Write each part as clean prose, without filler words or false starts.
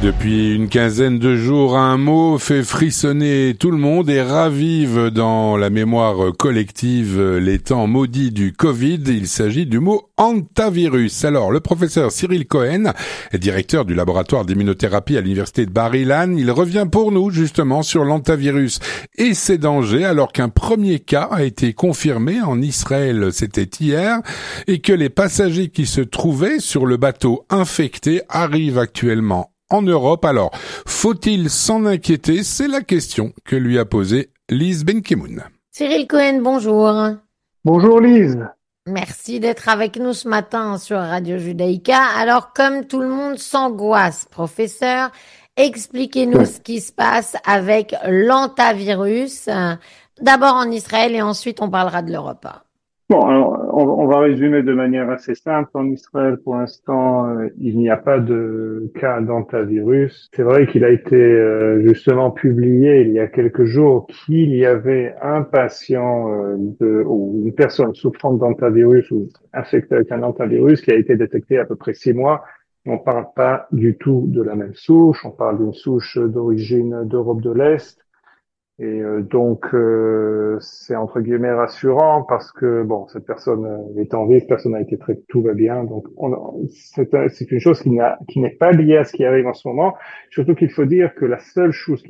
Depuis une quinzaine de jours, un mot fait frissonner tout le monde et ravive dans la mémoire collective les temps maudits du Covid. Il s'agit du mot hantavirus. Alors, le professeur Cyril Cohen est directeur du laboratoire d'immunothérapie à l'université de Bar-Ilan. Il revient pour nous justement sur l'hantavirus et ses dangers alors qu'un premier cas a été confirmé en Israël, c'était hier, et que les passagers qui se trouvaient sur le bateau infecté arrivent actuellement en Europe. Alors, faut-il s'en inquiéter? C'est la question que lui a posée Lise Benkemoun. Cyril Cohen, bonjour. Bonjour Lise. Merci d'être avec nous ce matin sur Radio Judaïka. Alors, comme tout le monde s'angoisse, professeur, expliquez-nous ce qui se passe avec l'hantavirus. D'abord en Israël et ensuite on parlera de l'Europe. Bon, alors on va résumer de manière assez simple. En Israël, pour l'instant, il n'y a pas de cas d'hantavirus. C'est vrai qu'il a été justement publié il y a quelques jours qu'il y avait un patient ou une personne souffrant d'hantavirus ou infectée avec un hantavirus qui a été détecté à peu près 6 mois. On parle pas du tout de la même souche. On parle d'une souche d'origine d'Europe de l'Est. Et donc c'est entre guillemets rassurant parce que bon, cette personne est en vie, cette personne a été traitée, tout va bien. Donc c'est une chose qui n'est pas liée à ce qui arrive en ce moment. Surtout qu'il faut dire que la seule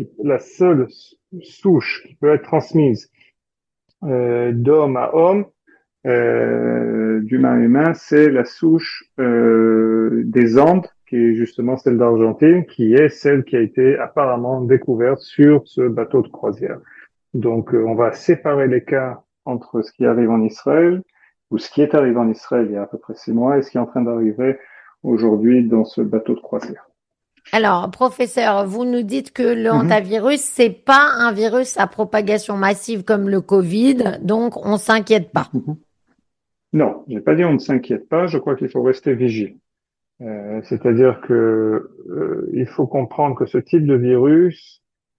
souche qui peut être transmise d'homme à homme, d'humain à humain, c'est la souche des Andes, qui est justement celle d'Argentine, qui est celle qui a été apparemment découverte sur ce bateau de croisière. Donc, on va séparer les cas entre ce qui arrive en Israël, ou ce qui est arrivé en Israël il y a à peu près 6 mois, et ce qui est en train d'arriver aujourd'hui dans ce bateau de croisière. Alors, professeur, vous nous dites que le hantavirus, c'est pas un virus à propagation massive comme le Covid, donc on s'inquiète pas. Non, j'ai pas dit on ne s'inquiète pas, je crois qu'il faut rester vigile. C'est-à-dire que il faut comprendre que ce type de virus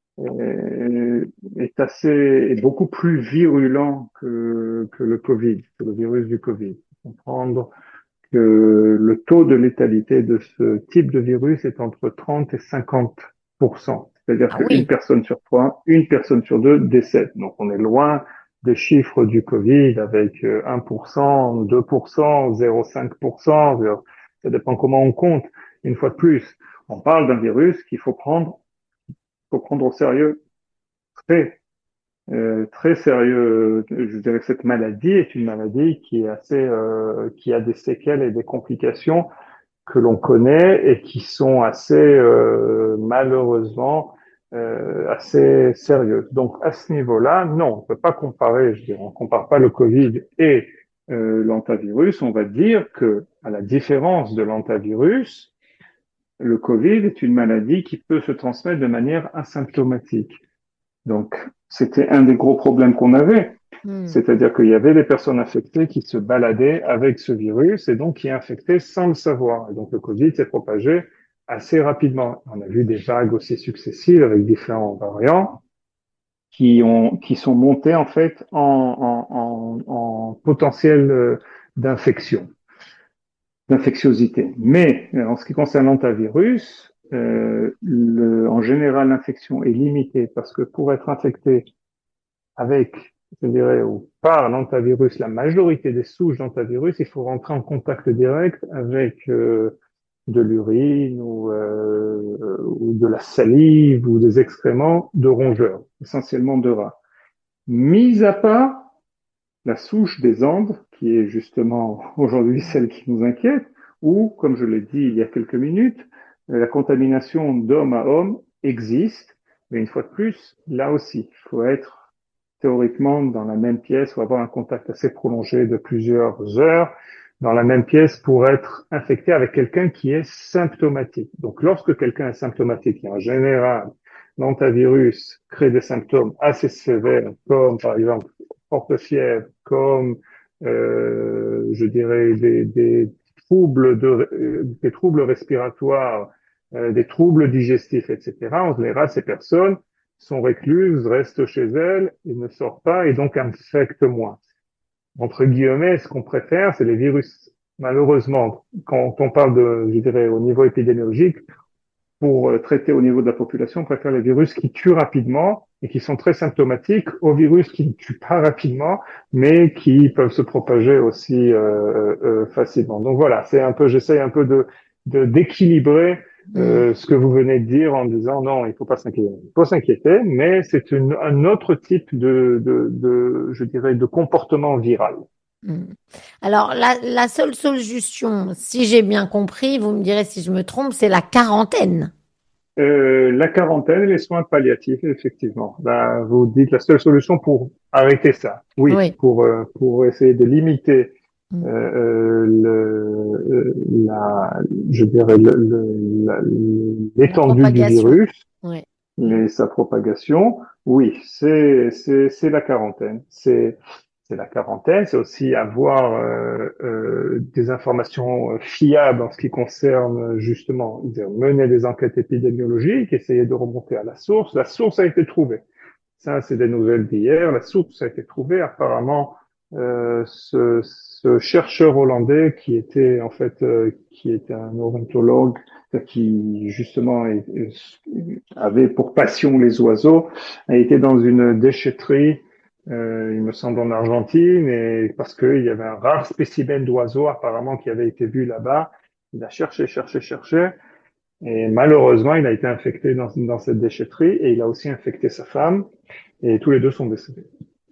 est beaucoup plus virulent que le Covid, que le virus du Covid. Il faut comprendre que le taux de létalité de ce type de virus est entre 30 et 50%. C'est-à-dire qu'une personne sur 3, une personne sur 2 décède. Donc on est loin des chiffres du Covid avec 1%, 2%, 0,5%. Ça dépend comment on compte. Une fois de plus, on parle d'un virus qu'il faut prendre au sérieux, très sérieux. Je dirais que cette maladie est une maladie qui est qui a des séquelles et des complications que l'on connaît et qui sont malheureusement, assez sérieuses. Donc, à ce niveau-là, non, on peut pas comparer, je dirais, on compare pas le Covid et l'hantavirus. On va dire que, à la différence de l'hantavirus, le Covid est une maladie qui peut se transmettre de manière asymptomatique. Donc, c'était un des gros problèmes qu'on avait. C'est-à-dire qu'il y avait des personnes infectées qui se baladaient avec ce virus et donc qui infectaient sans le savoir. Et donc, le Covid s'est propagé assez rapidement. On a vu des vagues aussi successives avec différents variants qui sont montés en fait en potentiel d'infection, d'infectiosité. Mais en ce qui concerne l'hantavirus, en général, l'infection est limitée parce que pour être infecté avec, je dirais, ou par l'hantavirus, la majorité des souches d'hantavirus, il faut rentrer en contact direct avec de l'urine ou de la salive ou des excréments de rongeurs, essentiellement de rats. Mis à part la souche des Andes, qui est justement aujourd'hui celle qui nous inquiète, où, comme je l'ai dit il y a quelques minutes, la contamination d'homme à homme existe, mais une fois de plus, là aussi, il faut être théoriquement dans la même pièce ou avoir un contact assez prolongé de plusieurs heures dans la même pièce pour être infecté avec quelqu'un qui est symptomatique. Donc, lorsque quelqu'un est symptomatique, et en général, l'hantavirus crée des symptômes assez sévères, comme par exemple forte fièvre, comme je dirais des troubles respiratoires, des troubles digestifs, etc. En général, ces personnes sont récluses, restent chez elles et ne sortent pas et donc infectent moins. Entre guillemets, ce qu'on préfère, c'est les virus. Malheureusement, quand on parle je dirais, au niveau épidémiologique, pour traiter au niveau de la population, on préfère les virus qui tuent rapidement et qui sont très symptomatiques aux virus qui ne tuent pas rapidement, mais qui peuvent se propager aussi facilement. Donc voilà, j'essaye un peu d'équilibrer ce que vous venez de dire en disant non, il faut pas s'inquiéter. Il faut s'inquiéter, mais c'est un autre type je dirais, de comportement viral. Mm. Alors, la seule solution, si j'ai bien compris, vous me direz si je me trompe, c'est la quarantaine. La quarantaine et les soins palliatifs, effectivement. Ben, vous dites la seule solution pour arrêter ça. Oui, Oui. pour essayer de limiter Mm. je dirais La l'étendue du propagation. virus Oui. et sa propagation. Oui, c'est la quarantaine. C'est la quarantaine, c'est aussi avoir des informations fiables en ce qui concerne justement mener des enquêtes épidémiologiques, essayer de remonter à la source. La source a été trouvée. Ça, c'est des nouvelles d'hier. La source a été trouvée. Apparemment, ce chercheur hollandais qui était un ornithologue qui justement avait pour passion les oiseaux, a été dans une déchetterie, il me semble en Argentine, et parce qu'il y avait un rare spécimen d'oiseau apparemment qui avait été vu là-bas. Il a cherché, cherché, cherché, et malheureusement, il a été infecté dans cette déchetterie, et il a aussi infecté sa femme, et tous les deux sont décédés.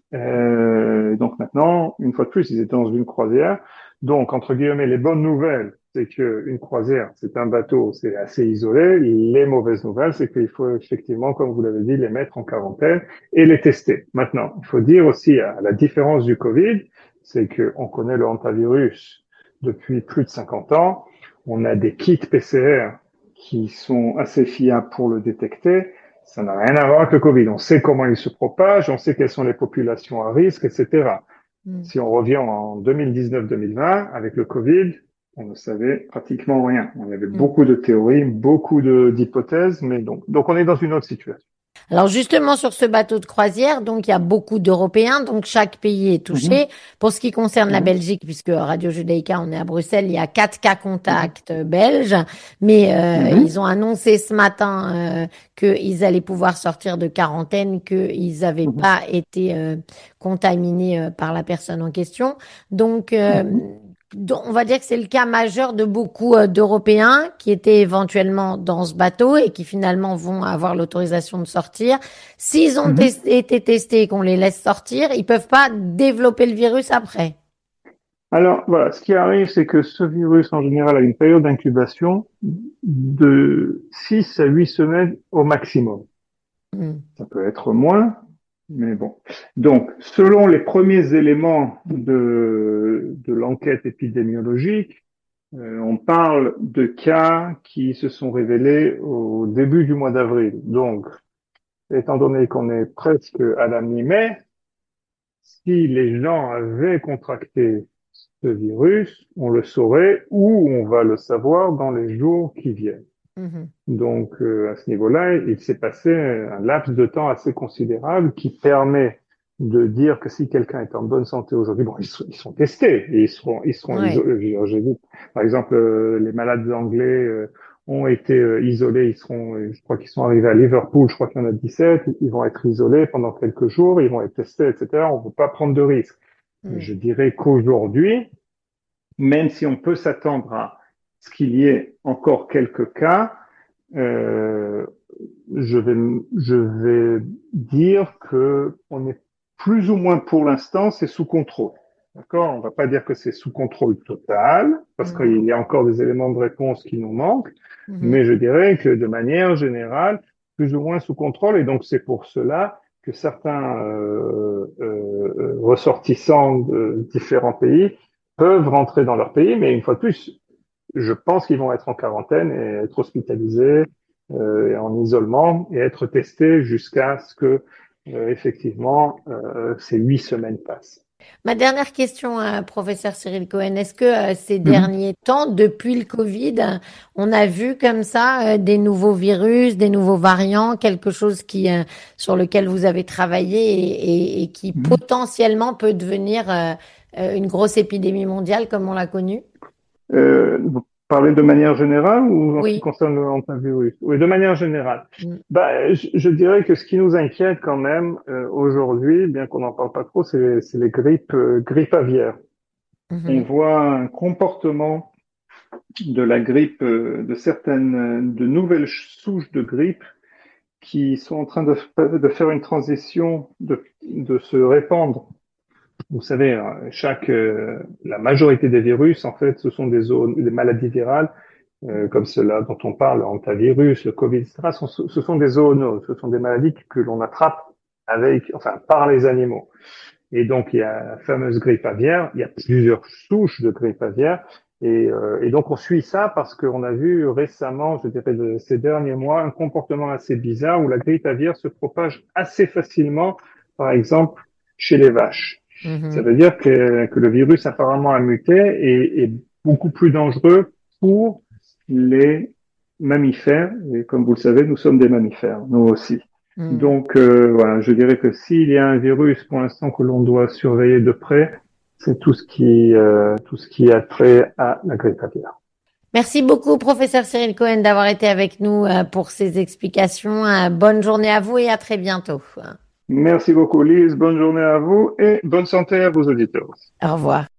Donc maintenant, une fois de plus, ils étaient dans une croisière. Donc, entre guillemets, les bonnes nouvelles, c'est que une croisière, c'est un bateau, c'est assez isolé. Les mauvaises nouvelles, c'est qu'il faut effectivement, comme vous l'avez dit, les mettre en quarantaine et les tester. Maintenant, il faut dire aussi, à la différence du Covid, c'est que on connaît le hantavirus depuis plus de 50 ans. On a des kits PCR qui sont assez fiables pour le détecter. Ça n'a rien à voir avec le Covid. On sait comment il se propage, on sait quelles sont les populations à risque, etc. Mm. Si on revient en 2019-2020, avec le Covid, on ne savait pratiquement rien. On avait Mm. beaucoup de théories, beaucoup d'hypothèses, mais donc on est dans une autre situation. Alors justement sur ce bateau de croisière, donc il y a beaucoup d'Européens, donc chaque pays est Mhm, touché. Pour ce qui concerne la mhm, Belgique, puisque Radio Judaïka, on est à Bruxelles, il y a 4 cas mhm, contacts belges, mais ils mhm, ont annoncé ce matin qu'ils allaient pouvoir sortir de quarantaine, qu'ils n'avaient mhm, pas été contaminés par la personne en question. Donc mhm, on va dire que c'est le cas majeur de beaucoup d'Européens qui étaient éventuellement dans ce bateau et qui finalement vont avoir l'autorisation de sortir. S'ils ont mhm. été testés et qu'on les laisse sortir, ils peuvent pas développer le virus après. Alors voilà, ce qui arrive, c'est que ce virus, en général, a une période d'incubation de 6 à 8 semaines au maximum. Mm. Ça peut être moins, mais bon. Donc, selon les premiers éléments de l'enquête épidémiologique, on parle de cas qui se sont révélés au début du mois d'avril. Donc, étant donné qu'on est presque à la mi-mai, si les gens avaient contracté ce virus, on le saurait ou on va le savoir dans les jours qui viennent. Mhm. Donc, à ce niveau-là, il s'est passé un laps de temps assez considérable qui permet de dire que si quelqu'un est en bonne santé aujourd'hui, bon, ils sont testés et ils seront Ouais. isolés. J'ai vu, par exemple, les malades anglais ont été isolés. Je crois qu'ils sont arrivés à Liverpool. Je crois qu'il y en a 17. Ils vont être isolés pendant quelques jours. Ils vont être testés, etc. On ne peut pas prendre de risques. Mais Mm. je dirais qu'aujourd'hui, même si on peut s'attendre à ce qu'il y ait encore quelques cas, euh, je vais dire que on est plus ou moins pour l'instant, c'est sous contrôle. D'accord? On va pas dire que c'est sous contrôle total, parce Mm. qu'il y a encore des éléments de réponse qui nous manquent, Mhm. mais je dirais que de manière générale, plus ou moins sous contrôle, et donc c'est pour cela que certains ressortissants de différents pays peuvent rentrer dans leur pays, mais une fois de plus, je pense qu'ils vont être en quarantaine et être hospitalisés en isolement et être testés jusqu'à ce que effectivement ces 8 semaines passent. Ma dernière question, professeur Cyril Cohen, est-ce que ces Mhm. derniers temps, depuis le Covid, on a vu comme ça des nouveaux virus, des nouveaux variants, quelque chose sur lequel vous avez travaillé et qui Mhm. potentiellement peut devenir une grosse épidémie mondiale comme on l'a connu? Euh, parlez de manière générale ou en ce qui Oui. concerne le hantavirus? Oui, de manière générale. Mm. Je dirais que ce qui nous inquiète quand même aujourd'hui, bien qu'on n'en parle pas trop, c'est les grippes aviaires. On Mhm. voit un comportement de la grippe, de nouvelles souches de grippe qui sont en train de faire une transition, de se répandre. Vous savez, la majorité des virus, en fait, ce sont des maladies virales, comme cela dont on parle, le hantavirus, le Covid, etc. Ce sont des zoonoses, ce sont des maladies que l'on attrape par les animaux. Et donc, il y a la fameuse grippe aviaire, il y a plusieurs souches de grippe aviaire, et donc on suit ça parce qu'on a vu récemment, je dirais ces derniers mois, un comportement assez bizarre où la grippe aviaire se propage assez facilement, par exemple, chez les vaches. Ça Mhm. veut dire que le virus apparemment a muté et est beaucoup plus dangereux pour les mammifères. Et comme vous le savez, nous sommes des mammifères, nous aussi. Mm. Donc voilà, je dirais que s'il y a un virus pour l'instant que l'on doit surveiller de près, c'est tout ce qui a trait à la grippe aviaire. Merci beaucoup, professeur Cyril Cohen, d'avoir été avec nous pour ces explications. Bonne journée à vous et à très bientôt. Merci beaucoup Lise, bonne journée à vous et bonne santé à vos auditeurs. Au revoir.